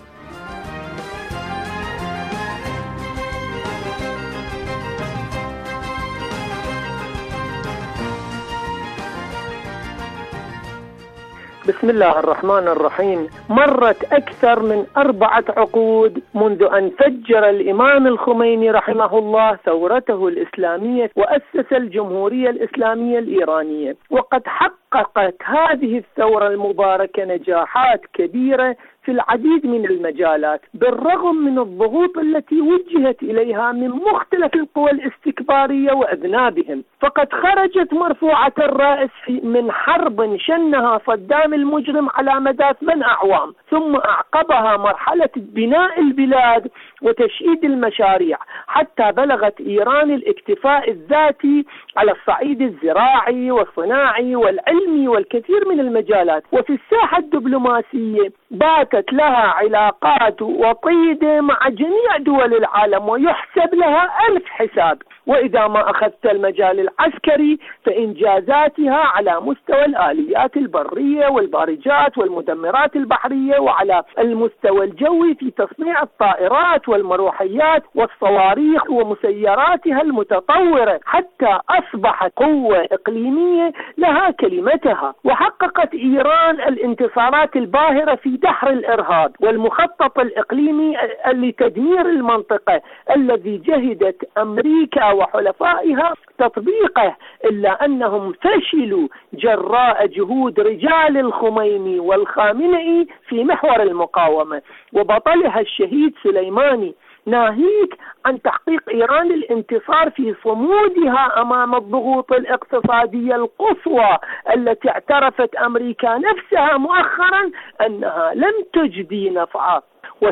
بسم الله الرحمن الرحيم. مرت أكثر من 4 عقود منذ أن فجر الإمام الخميني رحمه الله ثورته الإسلامية وأسس الجمهورية الإسلامية الإيرانية، وقد حققت هذه الثورة المباركة نجاحات كبيرة في العديد من المجالات بالرغم من الضغوط التي وجهت إليها من مختلف القوى الاستكبارية وأذنابهم. فقد خرجت مرفوعة الرأس من حرب شنها صدام المجرم على مدى 8 أعوام، ثم أعقبها مرحلة بناء البلاد وتشييد المشاريع، حتى بلغت إيران الاكتفاء الذاتي على الصعيد الزراعي والصناعي والعلمي والكثير من المجالات. وفي الساحة الدبلوماسية باتت لها علاقات وطيدة مع جميع دول العالم ويحسب لها 1000 حساب. وإذا ما أخذت المجال العسكري فإنجازاتها على مستوى الآليات البرية والبارجات والمدمرات البحرية، وعلى المستوى الجوي في تصنيع الطائرات والمروحيات والصواريخ ومسيراتها المتطورة، حتى أصبحت قوة إقليمية لها كلمتها. وحققت إيران الانتصارات الباهرة في دحر الإرهاب والمخطط الإقليمي لتدمير المنطقة الذي جهدت أمريكا وحلفائها تطبيقه، إلا أنهم فشلوا جراء جهود رجال الخميني والخامنئي في محور المقاومة وبطلها الشهيد سليماني، ناهيك عن تحقيق إيران الانتصار في صمودها أمام الضغوط الاقتصادية القصوى التي اعترفت أمريكا نفسها مؤخرا أنها لم تجدي نفعها.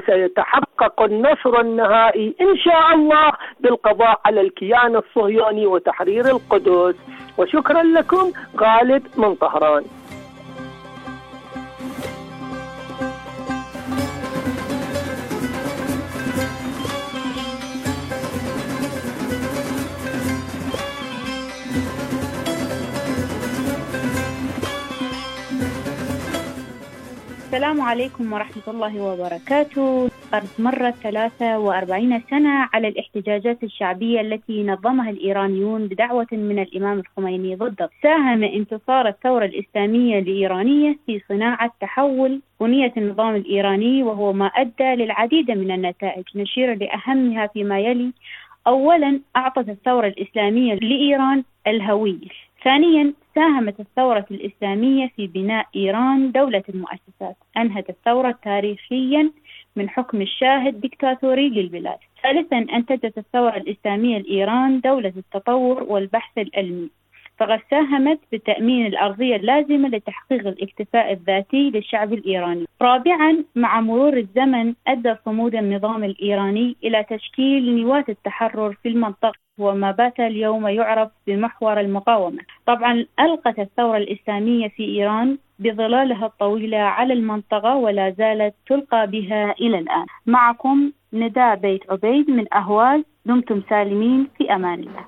وسيتحقق النصر النهائي إن شاء الله بالقضاء على الكيان الصهيوني وتحرير القدس. وشكرا لكم. غالب من طهران. السلام عليكم ورحمة الله وبركاته. قد مرت 43 سنة على الاحتجاجات الشعبية التي نظمها الإيرانيون بدعوة من الإمام الخميني ضده. ساهم انتصار الثورة الإسلامية الإيرانية في صناعة تحول بنية النظام الإيراني، وهو ما أدى للعديد من النتائج، نشير لأهمها فيما يلي. أولا، أعطت الثورة الإسلامية لإيران الهوية. ثانيا، ساهمت الثورة الإسلامية في بناء إيران دولة المؤسسات، أنهت الثورة تاريخيا من حكم الشاه الدكتاتوري للبلاد. ثالثا، أنتجت الثورة الإسلامية لإيران دولة التطور والبحث العلمي، فقد ساهمت بتأمين الأرضية اللازمة لتحقيق الاكتفاء الذاتي للشعب الإيراني. رابعا، مع مرور الزمن أدى صمود النظام الإيراني إلى تشكيل نواة التحرر في المنطقة، وما بات اليوم يعرف بمحور المقاومة. طبعا ألقت الثورة الإسلامية في إيران بظلالها الطويلة على المنطقة، ولا زالت تلقى بها إلى الآن. معكم نداء بيت عبيد من أهواز، دمتم سالمين في أمان الله.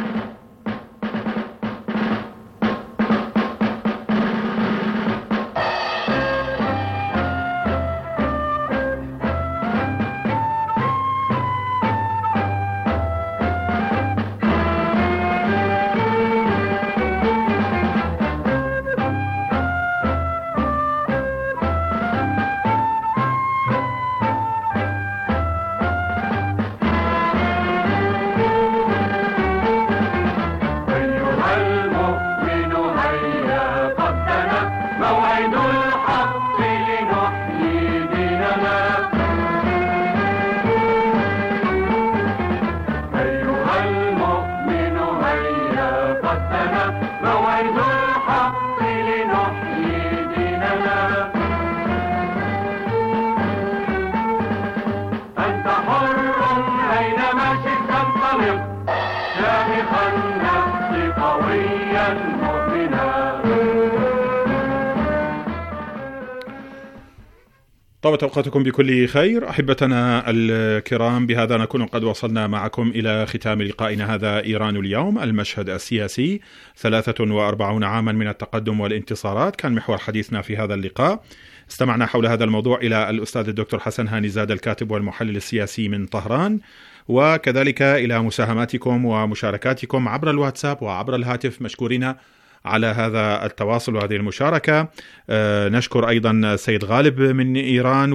طابت أوقاتكم بكل خير أحبتنا الكرام. بهذا نكون قد وصلنا معكم إلى ختام لقائنا هذا إيران اليوم، المشهد السياسي، 43 عاما من التقدم والانتصارات، كان محور حديثنا في هذا اللقاء. استمعنا حول هذا الموضوع إلى الأستاذ الدكتور حسن هاني زاد، الكاتب والمحلل السياسي من طهران، وكذلك إلى مساهماتكم ومشاركاتكم عبر الواتساب وعبر الهاتف، مشكورين على هذا التواصل وهذه المشاركة. نشكر أيضا سيد غالب من إيران،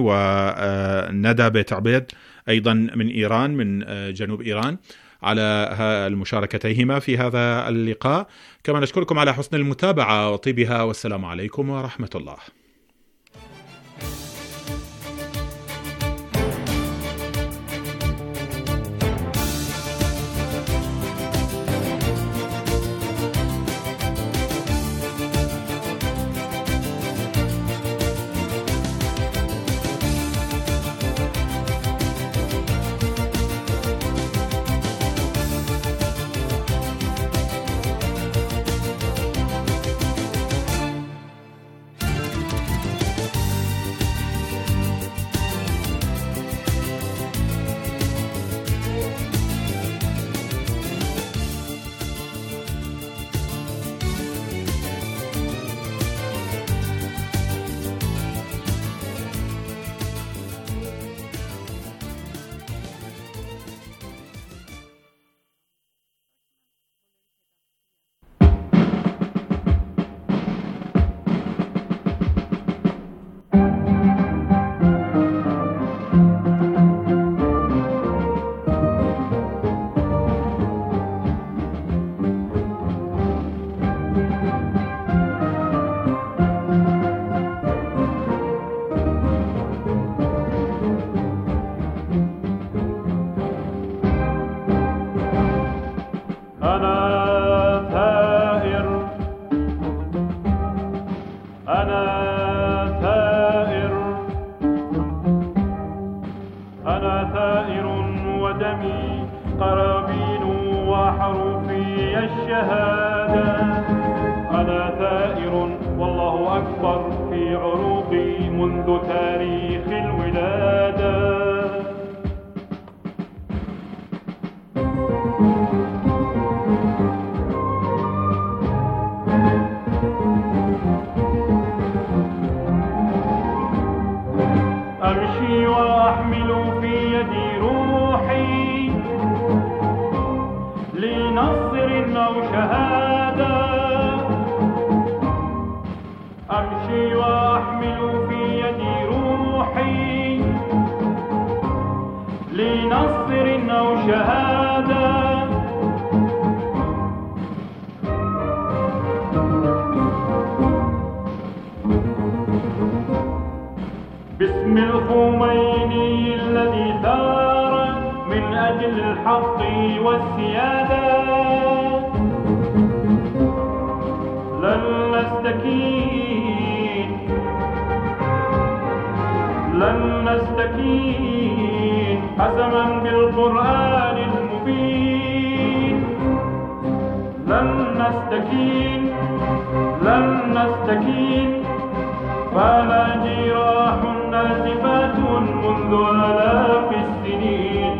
وندى بيت عبيد أيضا من إيران، من جنوب إيران، على المشاركتيهما في هذا اللقاء. كما نشكركم على حسن المتابعة وطيبها، والسلام عليكم ورحمة الله. أمشي وأحمل باسم الخميني الذي ثار من أجل الحق والسيادة لن نستكين قسما بالقرآن المبين لن نستكين فلا جراح نازفات منذ آلاف السنين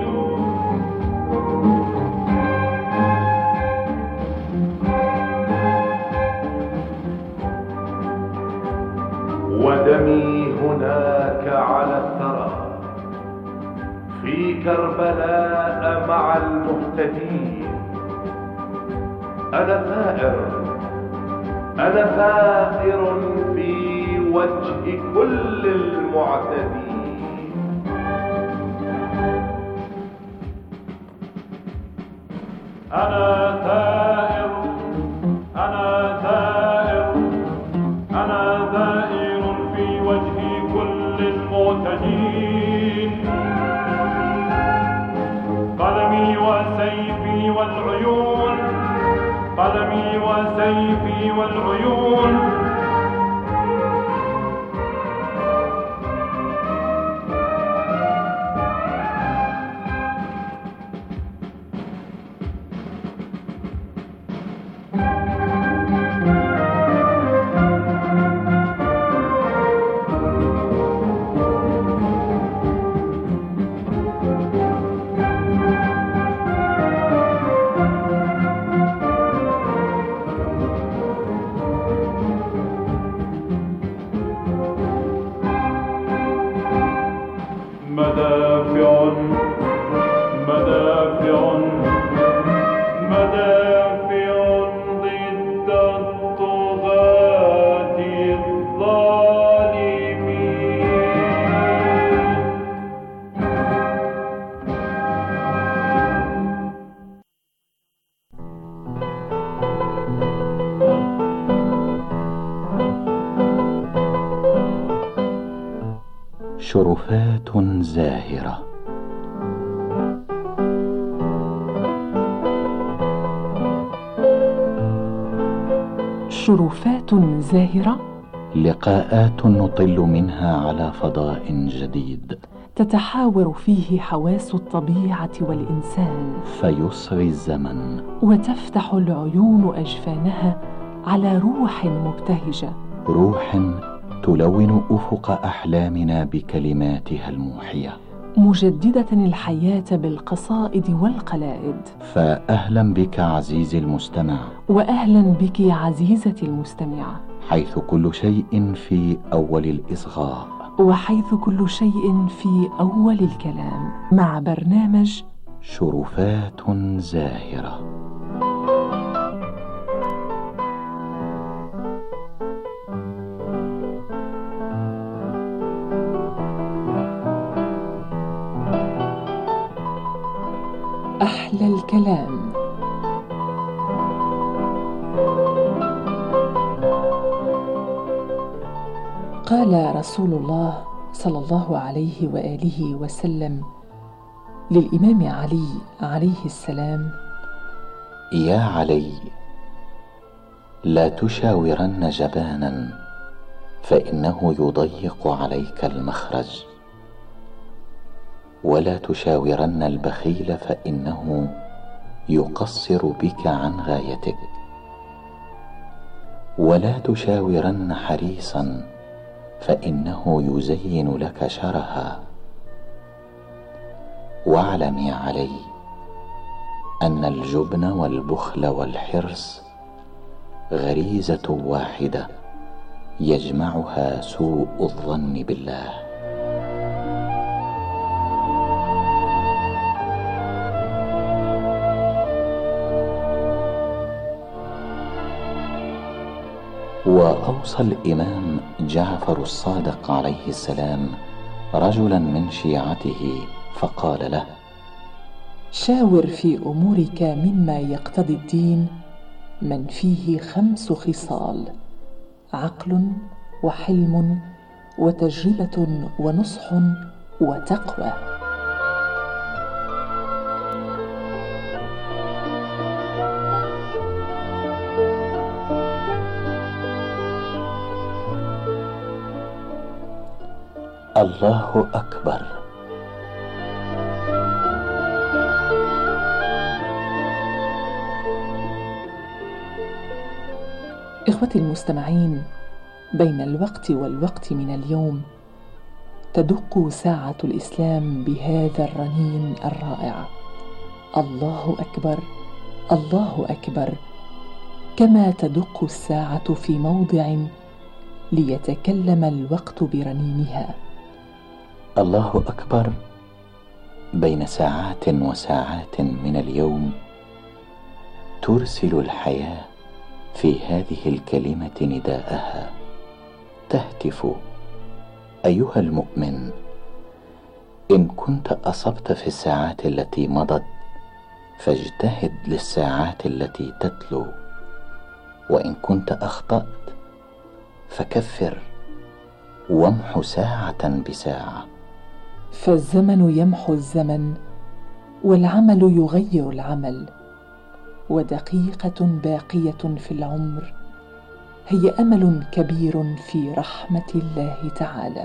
ودمي هناك على الثرى في كربلاء مع المهتدين. أنا ثائر في وجه كل المعتدين. أنا ثائر في وجه كل المعتدين. قلمي وسيفي والعيون شرفات زاهرة. شرفات زاهرة، لقاءات نطل منها على فضاء جديد تتحاور فيه حواس الطبيعة والإنسان، فيصغي الزمن وتفتح العيون أجفانها على روح مبتهجة، روح تلون أفق أحلامنا بكلماتها الموحية، مجددة الحياة بالقصائد والقلائد. فأهلا بك عزيزي المستمع، وأهلا بك عزيزتي المستمعة، حيث كل شيء في أول الإصغاء، وحيث كل شيء في أول الكلام، مع برنامج شرفات زاهرة. أحلى الكلام. قال رسول الله صلى الله عليه وآله وسلم للإمام علي عليه السلام: يا علي، لا تشاورن جبانا فإنه يضيق عليك المخرج، ولا تشاورن البخيل فإنه يقصر بك عن غايتك، ولا تشاورن حريصا فإنه يزين لك شرها. واعلم يا علي أن الجبن والبخل والحرص غريزة واحدة يجمعها سوء الظن بالله. وأوصى الإمام جعفر الصادق عليه السلام رجلا من شيعته فقال له: شاور في أمورك مما يقتضي الدين من فيه 5 خصال: عقل وحلم وتجربة ونصح وتقوى. الله أكبر. إخوتي المستمعين، بين الوقت والوقت من اليوم تدق ساعة الإسلام بهذا الرنين الرائع: الله أكبر، الله أكبر، كما تدق الساعة في موضع ليتكلم الوقت برنينها. الله أكبر بين ساعات وساعات من اليوم ترسل الحياة في هذه الكلمة نداءها، تهتف: أيها المؤمن، إن كنت أصبت في الساعات التي مضت فاجتهد للساعات التي تتلو، وإن كنت أخطأت فكفر وامح ساعة بساعة. فالزمن يمحو الزمن، والعمل يغير العمل، ودقيقة باقية في العمر هي أمل كبير في رحمة الله تعالى.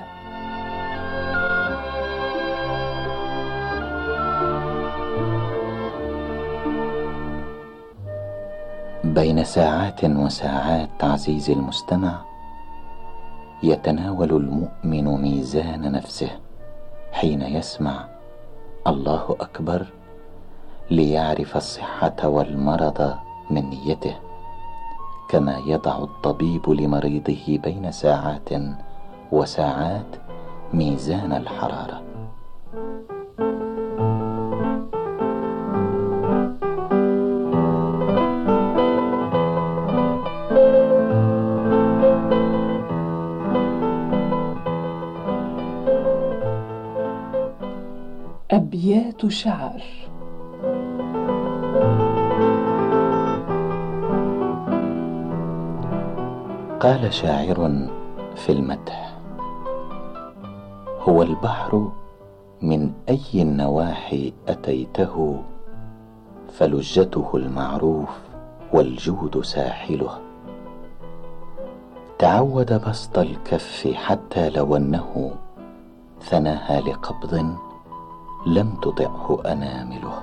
بين ساعات وساعات عزيزي المستمع يتناول المؤمن ميزان نفسه حين يسمع الله أكبر، ليعرف الصحة والمرض من نيته، كما يضع الطبيب لمريضه بين ساعات وساعات ميزان الحرارة. أبيات شعر. قال شاعر في المدح: هو البحر من أي النواحي أتيته، فلجته المعروف والجود ساحله، تعود بسط الكف حتى لو أنه ثناها لقبض لم تطعه أنامله،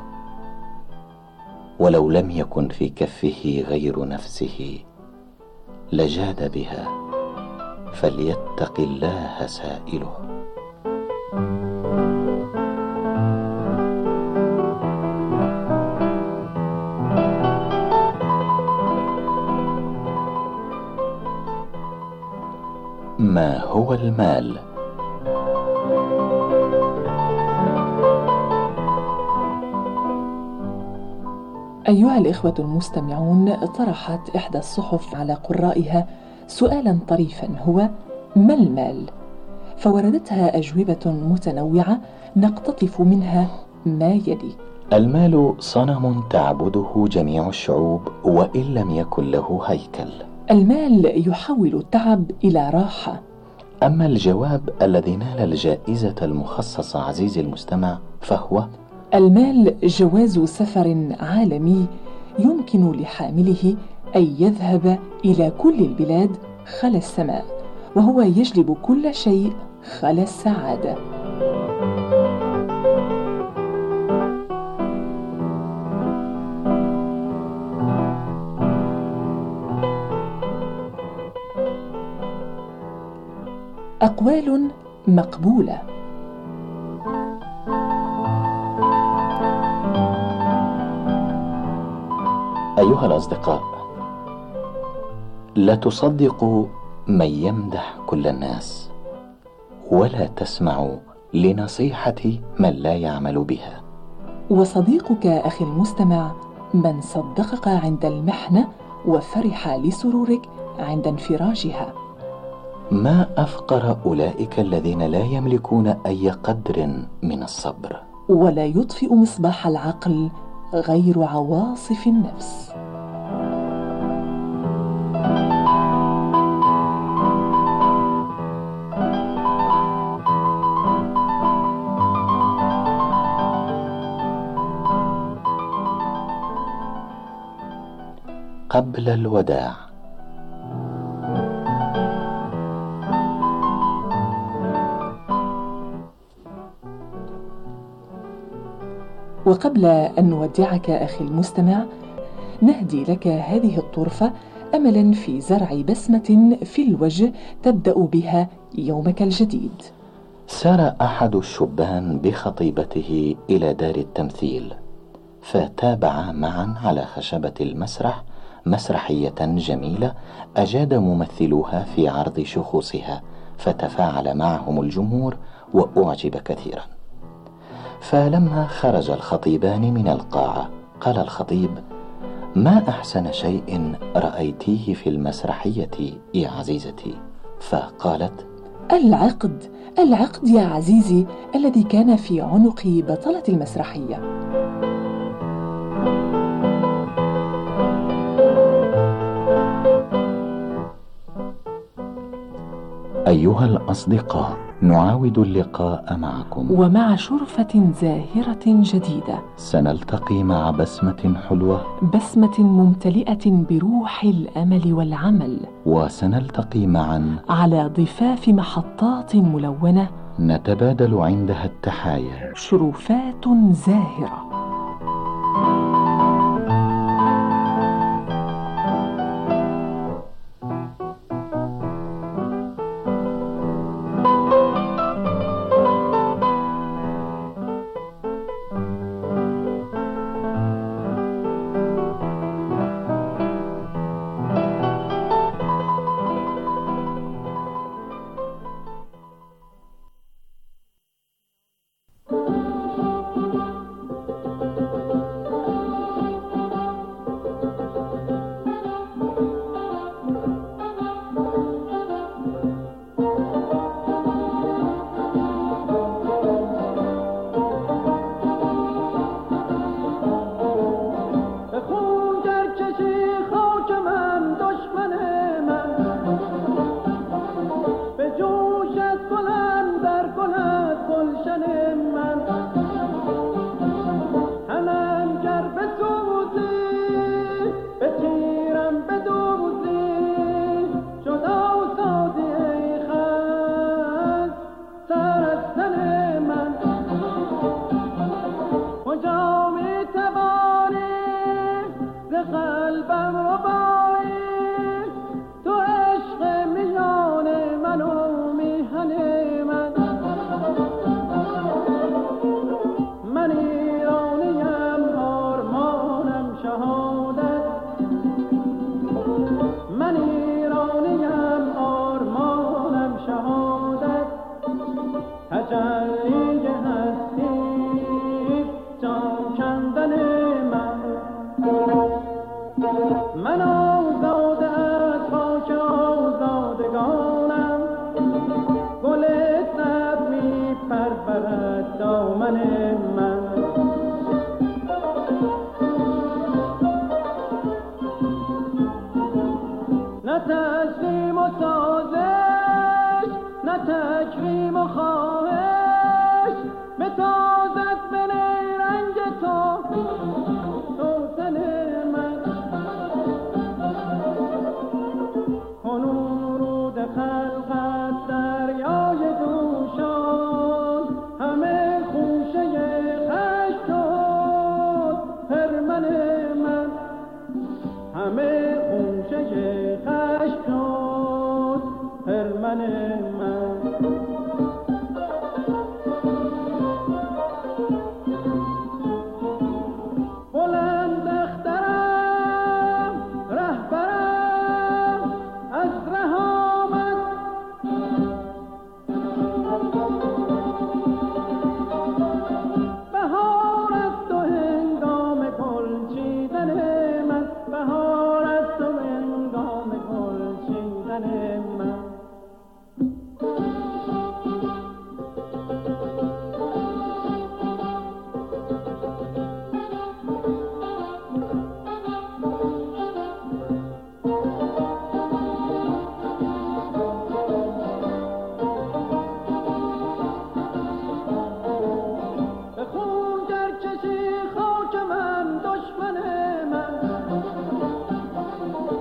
ولو لم يكن في كفه غير نفسه لجاد بها، فليتق الله سائله. ما هو المال؟ أيها الإخوة المستمعون، طرحت إحدى الصحف على قرائها سؤالا طريفا، هو: ما المال؟ فوردتها أجوبة متنوعة نقتطف منها ما يلي: المال صنم تعبده جميع الشعوب وإن لم يكن له هيكل. المال يحول التعب إلى راحة. أما الجواب الذي نال الجائزة المخصصة عزيزي المستمع فهو: المال جواز سفر عالمي يمكن لحامله أن يذهب إلى كل البلاد خلا السماء، وهو يجلب كل شيء خلا السعادة. أقوال مقبولة. أيها الأصدقاء، لا تصدقوا من يمدح كل الناس، ولا تسمعوا لنصيحة من لا يعمل بها. وصديقك أخي المستمع من صدقك عند المحنة وفرح لسرورك عند انفراجها. ما أفقر أولئك الذين لا يملكون أي قدر من الصبر. ولا يطفئ مصباح العقل غير عواصف النفس. قبل الوداع. وقبل أن نودعك أخي المستمع، نهدي لك هذه الطرفة أملا في زرع بسمة في الوجه تبدأ بها يومك الجديد. سار أحد الشبان بخطيبته إلى دار التمثيل، فتابعا معا على خشبة المسرح مسرحية جميلة أجاد ممثلوها في عرض شخوصها، فتفاعل معهم الجمهور وأعجب كثيرا. فلما خرج الخطيبان من القاعة قال الخطيب: ما أحسن شيء رأيتيه في المسرحية يا عزيزتي؟ فقالت: العقد يا عزيزي الذي كان في عنق بطلة المسرحية. أيها الأصدقاء، نعاود اللقاء معكم ومع شرفة زاهرة جديدة. سنلتقي مع بسمة حلوة، بسمة ممتلئة بروح الأمل والعمل، وسنلتقي معا على ضفاف محطات ملونة نتبادل عندها التحايا، شرفات زاهرة. همه خونشه خشم شد، هرمن من